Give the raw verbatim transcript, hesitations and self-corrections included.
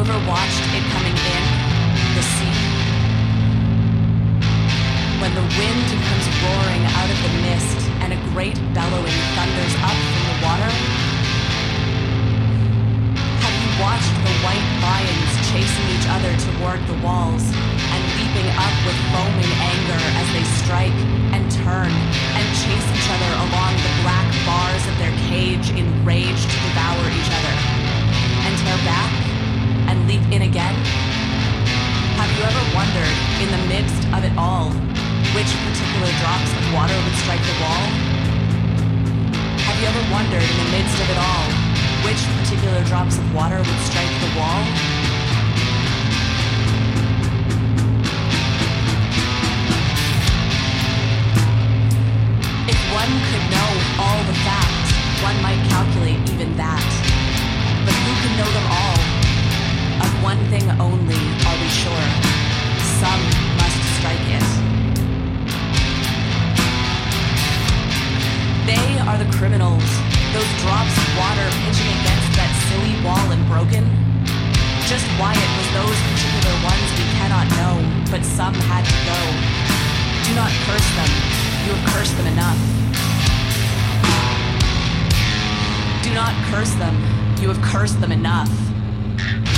ever watched it coming in, the sea? When the wind comes roaring out of the mist and a great bellowing thunders up from the water? Have you watched the white lions chasing each other toward the walls and leaping up with foaming anger as they strike and turn and chase each other along the black bars of their cage in rage to devour each other and tear back and leap in again? Have you ever wondered, in the midst of it all, which particular drops of water would strike the wall? Have you ever wondered, in the midst of it all, which particular drops of water would strike the wall? If one could know all the facts, one might calculate even that. But who can know them all? Of one thing only are we sure: some must strike it. They are the criminals, those drops of water pitching against that silly wall and broken. Just why it was those particular ones we cannot know, but some had to go. Do not curse them, you have cursed them enough. Do not curse them, you have cursed them enough.